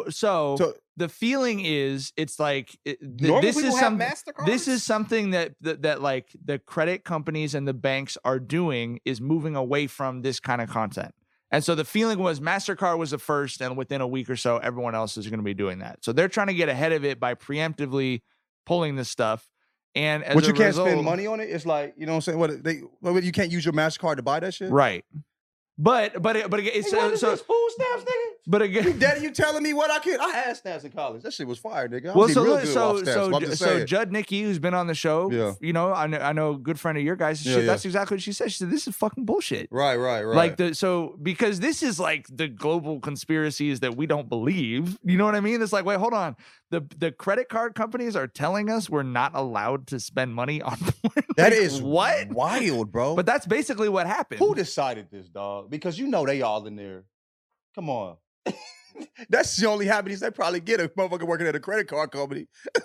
so the feeling is it's like
Normal
this
people
is
have
some
MasterCards?
this is something that like the credit companies and the banks are doing, is moving away from this kind of content. And so the feeling was MasterCard was the first, and within a week or so, everyone else is going to be doing that. So they're trying to get ahead of it by preemptively pulling this stuff. And as
But you
a
can't
result,
spend money on it. It's like, you know what I'm saying? What you can't use your MasterCard to buy that shit?
right? But again, it's
What is
so.
this, food stamps, nigga?
But again,
Daddy, you telling me what I can? I had stamps in college. That shit was fire, nigga. I
well,
was
so
real
look,
good
so
off stamps.
so
I'm just
so
saying.
Judd Nickey, who's been on the show,
Yeah.
I know a good friend of your guys.
Yeah,
Shit,
yeah.
that's exactly what she said. She said, "This is fucking bullshit."
Right.
Like because this is like the global conspiracies that we don't believe. You know what I mean? It's like, wait, hold on. The credit card companies are telling us we're not allowed to spend money on porn.
That
Like,
is
what?
wild, bro.
But that's basically what happened.
who decided this, dog? Because they all in there. Come on. That's the only happiness they probably get, a motherfucker working at a credit card company.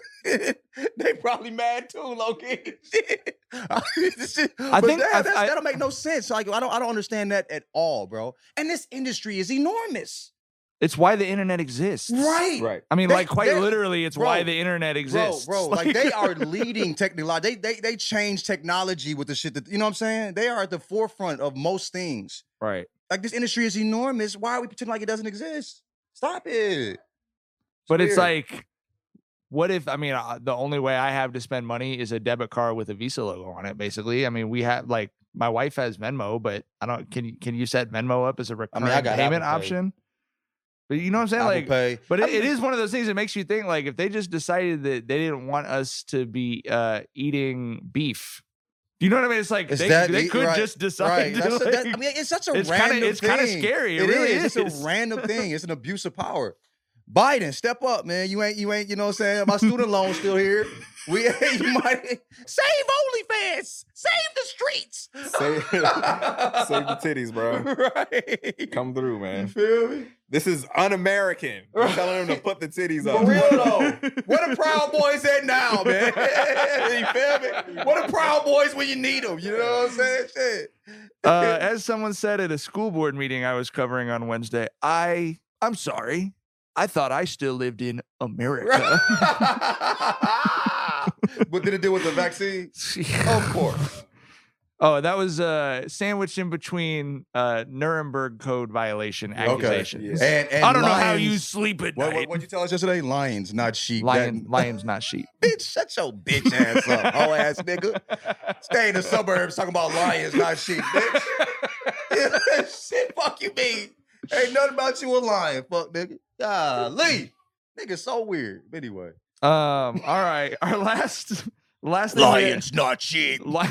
They probably mad too, low-key.
I think
that don't make no sense. Like I don't understand that at all, bro. And this industry is enormous.
It's why the internet exists.
right.
I mean,
They-
like quite
they-
literally, it's
bro,
why the internet exists.
Bro, like they are leading technology. They change technology with the shit that, you know what I'm saying? They are at the forefront of most things.
Right.
Like this industry is enormous. Why are we pretending like it doesn't exist? Stop it.
But it's
weird.
like, what if, I mean, the only way I have to spend money is a debit card with a Visa logo on it, basically. I mean, we have, like, my wife has Venmo, but I don't, can you set Venmo up as a recurring
I got
payment
Apple Pay.
option? But you know what I'm saying?
Apple
Like,
Pay.
but it is one of those things that makes you think, like, if they just decided that they didn't want us to be eating beef, you know what I mean? It's like they could just decide.
Right.
To, like,
I mean, it's such a
it's
random thing.
It's kind of scary. It really is.
It's a random thing. It's an abuse of power. Biden, step up, man. You ain't, you know what I'm saying? My student loan's still here. You might save OnlyFans. Save the streets.
Save the titties, bro.
Right.
Come through, man.
You feel me?
This is un-American. We're telling them to put the titties up.
For real though. Where the Proud Boys at now, man? You feel me? Where the Proud Boys when you need them? You know what I'm saying? Shit.
As someone said at a school board meeting I was covering on Wednesday, I'm sorry. I thought I still lived in America.
What did it do with the vaccine? Of course.
Oh, that was sandwiched in between Nuremberg Code violation accusations.
Okay.
And
I don't know how
lions-
you sleep at night.
What'd you tell us yesterday? Lions, not sheep.
Lions, not sheep.
Bitch, shut your bitch ass up, hoe ass nigga. Stay in the suburbs talking about lions, not sheep, bitch. Shit, fuck you mean? Ain't nothing about you a lion, fuck nigga. Golly. Nigga so weird. Anyway.
All right. Our last thing
Lions, not sheep.
Lions,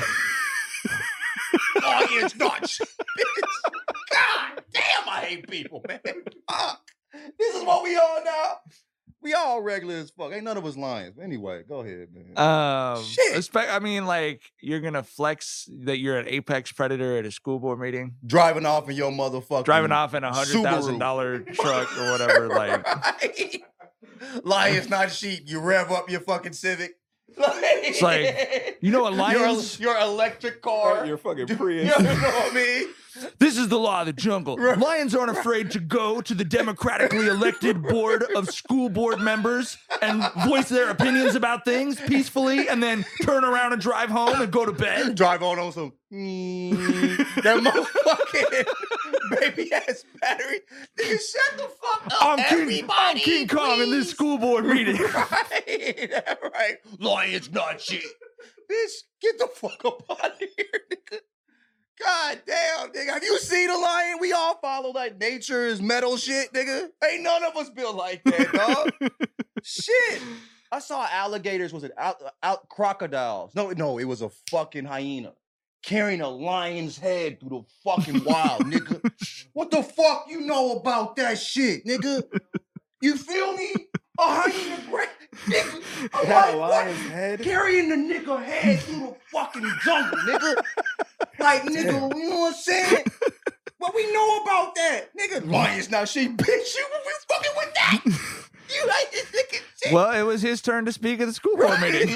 not sheep. Bitch. God damn, I hate people, man. Fuck. This is what we all now. We all regular as fuck. Ain't none of us lions. Anyway, go ahead, man. Shit.
I mean, like, you're gonna flex that you're an apex predator at a school board meeting,
Driving off in your motherfucking
driving off in $100,000 truck or whatever. Like,
right. Lions, not sheep. You rev up your fucking Civic.
it's like, you know what, lions?
Your electric car.
Your fucking Prius.
You know what I mean?
This is the law of the jungle. Lions aren't afraid to go to the democratically elected board of school board members and voice their opinions about things peacefully and then turn around and drive home and go to bed.
Drive on some that motherfucking baby ass battery. Nigga, shut the fuck up.
I'm King Kong in this school board meeting.
Right. Lions, not sheep. Bitch, get the fuck up out of here, nigga. God damn, nigga. Have you seen a lion? We all follow like nature is metal shit, nigga. Ain't none of us built like that, dog. Shit. I saw alligators, was it out crocodiles? No, it was a fucking hyena carrying a lion's head through the fucking wild, nigga. What the fuck you know about that shit, nigga? You feel me? A hyena, nigga.
A lion's head?
Carrying the nigga head through the fucking jungle, nigga. Like, nigga, you know what I'm saying? What we know about that? Nigga, lions not sheep, bitch. You fucking with that? You like this nigga shit.
Well, it was his turn to speak at the school board meeting.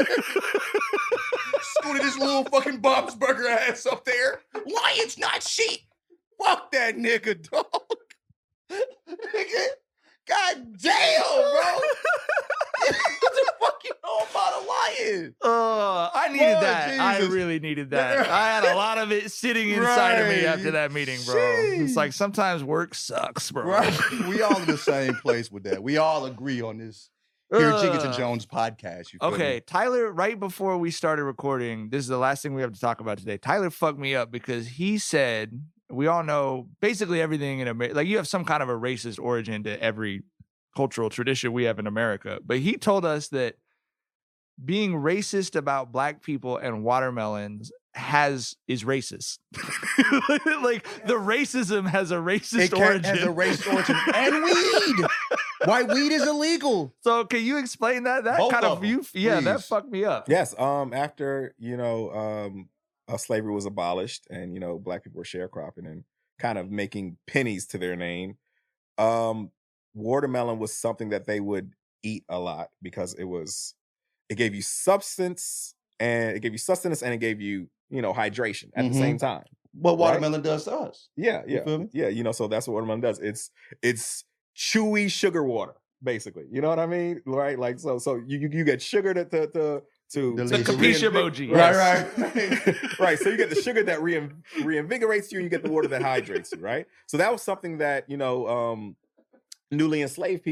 Scooted this little fucking Bob's Burger ass up there. Lions not sheep. Fuck that nigga, dog. Nigga. God damn, bro. What the fuck you know about a lion?
I needed that.
Jesus.
I really needed that. I had a lot of it sitting inside of me
Right.
after that meeting, bro. It's like sometimes work sucks, bro.
Right? We all in the same place with that. We all agree on this. Here, Jenkins and Jones podcast. You feel
Okay,
me?
Tyler, right before we started recording, this is the last thing we have to talk about today. Tyler fucked me up because he said, we all know basically everything in America, like you have some kind of a racist origin to every cultural tradition we have in America. But he told us that being racist about black people and watermelons is racist. Like the racism has a racist origin.
Has a race origin. And weed. Why weed is illegal.
So can you explain that? That
Both
kind
of
of
them,
that
please.
fucked me up.
Yes. After slavery was abolished and black people were sharecropping and kind of making pennies to their name, watermelon was something that they would eat a lot because it gave you substance and it gave you hydration at the same time.
What watermelon does to us.
Yeah,
You feel me?
yeah. So that's what watermelon does. It's chewy sugar water, basically. You know what I mean? Right? Like so you get sugar to
The
Delicious.
capiche emoji.
Right. Right. So you get the sugar that reinvigorates you, and you get the water that hydrates you, right? So that was something that, newly enslaved people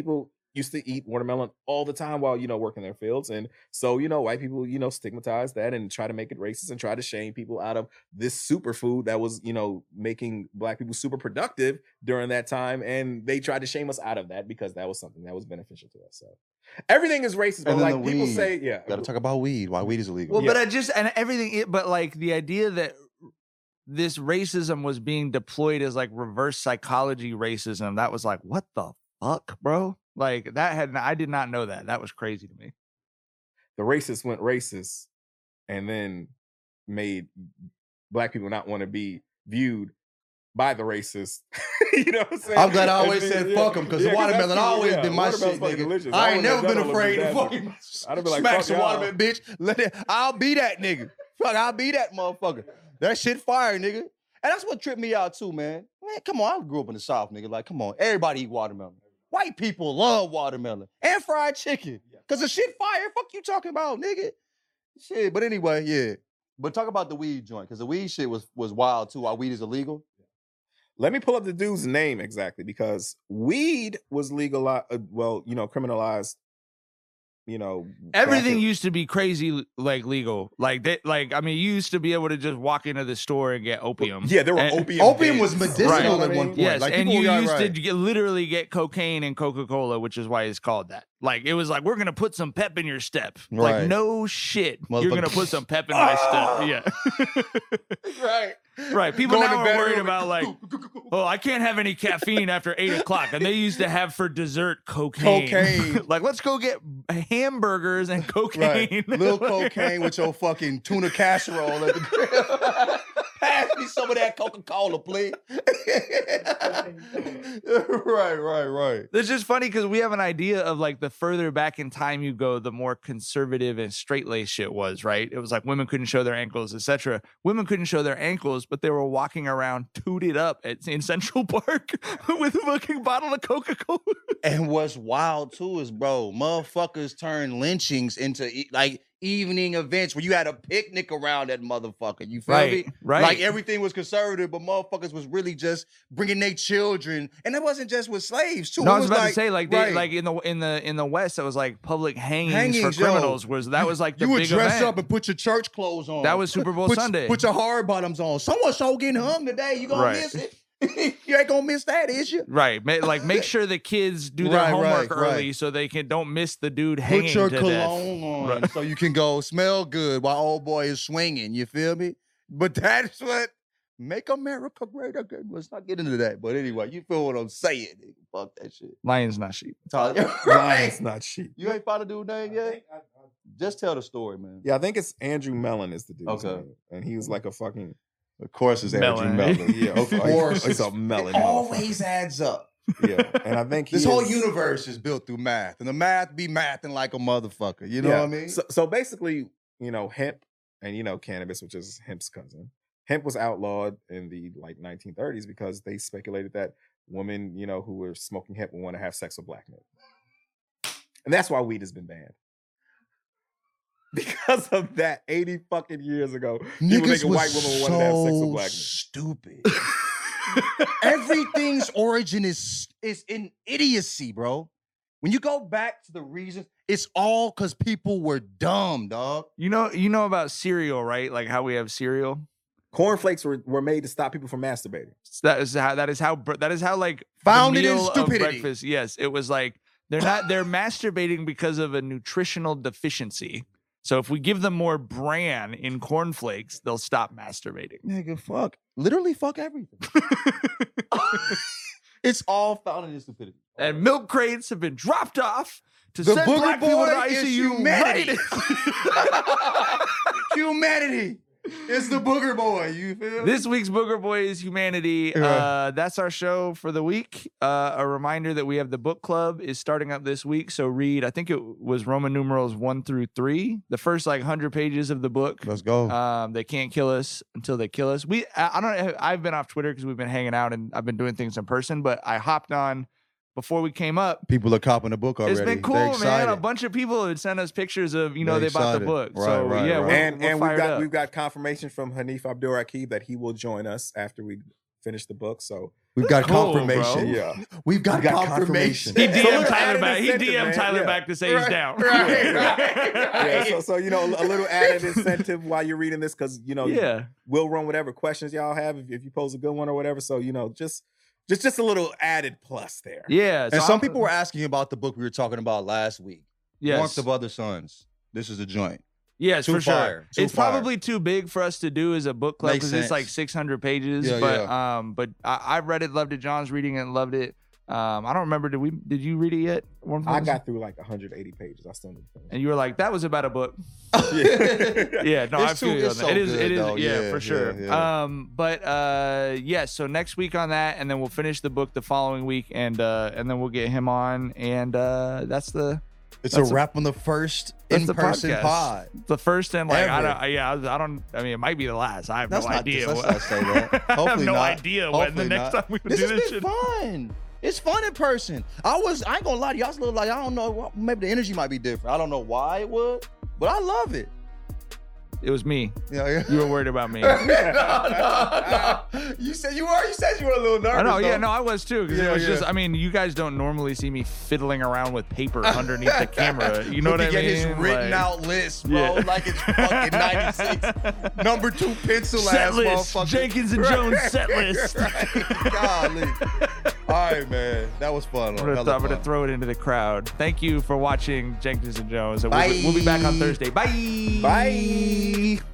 used to eat watermelon all the time while, working their fields. And so, white people, stigmatize that and try to make it racist and try to shame people out of this superfood that was, making Black people super productive during that time. And they tried to shame us out of that because that was something that was beneficial to us. So everything is racist, but
And then
like
the
people
weed.
say, yeah.
Got to talk about weed. Why weed is illegal.
Well,
Yeah.
but but like the idea that this racism was being deployed as like reverse psychology racism, that was like, what the fuck, bro? Like I did not know that. That was crazy to me.
The racists went racist and then made Black people not want to be viewed by the racist. You know what I'm saying?
I'm glad I always
And then,
said fuck 'em, 'cause the watermelon always been my
watermelon's
shit,
fucking
nigga.
delicious.
I ain't
wouldn't
never
have
been
done
afraid to
that.
fucking
I'd have been like,
smack
fuck
some
y'all.
watermelon, bitch. I'll be that nigga. Fuck, I'll be that motherfucker. That shit fire, nigga. And that's what tripped me out too, man. Man, come on, I grew up in the South, nigga. Like, come on, everybody eat watermelon. White people love watermelon and fried chicken. Cause the shit fire. Fuck you talking about, nigga. Shit. But anyway, yeah. But talk about the weed joint, because the weed shit was wild too. Why weed is illegal?
Let me pull up the dude's name exactly, because weed was legalized, criminalized,
Everything
back in-
used to be crazy, like legal. Like that, like I mean, you used to be able to just walk into the store and get opium.
Yeah, there were
And-
opium.
Opium was
dens.
medicinal
Right.
You know what
at
I
one
mean?
point.
Yes,
Like,
and
people
you
got
used
right.
to literally get cocaine and Coca-Cola, which is why it's called that. Like it was like, we're gonna put some pep in your step. Like
Right.
no shit, you're
Motherfucker-
gonna put some pep in my step. Yeah,
Right.
right. People
Going to
now
bed
are worried
early.
about like, oh, I can't have any caffeine after 8:00, and they used to have for dessert cocaine.
Cocaine.
Like let's go get hamburgers and cocaine.
Right. Little cocaine with your fucking tuna casserole at the grill. Pass me some of that Coca-Cola, please. right.
It's just funny because we have an idea of like the further back in time you go, the more conservative and straight-laced shit was, right? It was like women couldn't show their ankles, etc. Women couldn't show their ankles, but they were walking around tooted up in Central Park with a fucking bottle of Coca-Cola.
And what's wild too is, bro, motherfuckers turn lynchings into like evening events where you had a picnic around that motherfucker. You feel me?
Right.
Like everything was conservative, but motherfuckers was really just bringing their children, and it wasn't just with slaves too.
No,
It
I was about
like,
to say like
right.
they like in the West, that was like public hangings
Hangings,
for
yo.
criminals. That was like the
you would
big
dress
event.
up and put your church clothes on.
That was Super Bowl
put,
Sunday.
Put your hard bottoms on. Someone's so getting hung today. You gonna
Right.
miss it. You ain't gonna miss that, is you?
Right, like make sure the kids do their
Right,
homework
right,
early
right.
so they don't miss the dude hanging
Put your
to death.
cologne on
Right.
so you can go smell good while old boy is swinging. You feel me? But that's what make America great again. Let's not get into that. But anyway, you feel what I'm saying? Nigga. Fuck that shit.
Lions not sheep.
Right.
It's not cheap.
You ain't found a dude name yet? Just tell the story, man.
Yeah, I think it's Andrew Mellon is the dude's
Okay.
name. And he was like a fucking
Of course, it's
Melon.
Andrew Mellon.
yeah,
Of course,
it's a melon.
It always adds up.
Yeah, and I think
This whole universe is built through math, and the math be mathing like a motherfucker. You know what I mean?
So basically, hemp and cannabis, which is hemp's cousin. Hemp was outlawed in the 1930s because they speculated that women, who were smoking hemp would want to have sex with black men. And that's why weed has been banned. Because of that 80 fucking years ago, people
Niggas
thinking white women wanted to have sex with black
stupid. Everything's origin is in idiocy, bro. When you go back to the reasons, it's all because people were dumb, dog.
You know about cereal, right? Like how we have cereal.
men. Cornflakes were made to stop people from masturbating.
That is how like the
Founded in
meal of
stupidity.
breakfast. Yes, it was like they're masturbating because of a nutritional deficiency. So if we give them more bran in cornflakes, they'll stop masturbating.
Nigga, fuck. Literally fuck everything. It's all founded in stupidity.
And milk crates have been dropped off to
The
send
booger
black people to
boy is
ICU.
humanity.
Right?
Humanity. It's the booger boy. You feel?
This week's Booger Boy is Humanity.
Yeah.
That's our show for the week. A reminder that we have the book club is starting up this week. So read, I think it was Roman numerals 1 through 3, the first 100 pages of the book.
Let's go.
They can't kill us until they kill us. I don't know. I've been off Twitter because we've been hanging out and I've been doing things in person, but I hopped on before we came up.
People are copping the book already.
It's been cool,
They're
man.
excited.
A bunch of people had sent us pictures of, they
They're
bought the
excited.
book.
Right,
so
right,
yeah,
right.
we're
And
fired up.
we've got confirmation from Hanif Abdul Rakib that he will join us after we finish the book. So
We've got
Cool,
confirmation.
bro.
Yeah.
We've got
We got
confirmation.
He
So
DM'd
little
Tyler
added
back. He
incentive,
DM'd
man.
Tyler
Yeah.
back to say he's down.
Yeah, so you know, a little added incentive while you're reading this, because you know,
Yeah.
we'll run whatever questions y'all have if you pose a good one or whatever. So you know, just a little added plus there.
Yeah.
And
so
some
I'm-
people were asking about the book we were talking about last week. Warmth
Yes.
of Other Suns. This is a joint.
Yes,
Too
for sure.
fire. Too
It's
fire.
probably too big for us to do as a book club
Makes
because it's like
sense.
600 pages.
Yeah,
but I've read it, loved it. John's reading it, loved it. I don't remember. Did you read it yet?
I got through like 180 pages. I still need to finish.
and you were like, that was about a book.
Yeah.
Yeah, no, I
It's
feel
too-
you on
it's
that.
so
It is,
good,
it is,
though.
yeah,
Yeah,
for sure.
yeah.
Yeah, so next week on that, and then we'll finish the book the following week, and then we'll get him on, and that's the
It's
That's
a wrap on the first
that's the
in-person
podcast.
pod.
The first and like
Ever.
I don't. I mean, it might be the last. I have
That's
no
not
idea.
let's not say that.
I have
Hopefully
no
not.
idea when the
Hopefully
next
not.
time we
This
do
has
this
been
shit.
fun. It's fun in person. I ain't gonna lie to you. I was a little like, I don't know, maybe the energy might be different. I don't know why it would, but I love it.
It was me.
Yeah.
You were worried about me.
no. You said you were a little nervous.
I know, yeah,
though.
no, I was too. Because
Yeah,
it was just,
yeah.
I mean, you guys don't normally see me fiddling around with paper underneath the camera. You know what I mean?
Looking at his written
Like,
out list, bro,
Yeah.
like it's fucking 96. Number 2 pencil
set
ass
list.
motherfucker.
Jenkins and Jones set list.
Right. Golly. All right, man. That was fun.
I'm gonna throw it into the crowd. Thank you for watching Jenkins and Jones. And we'll be back on Thursday. Bye.
Bye.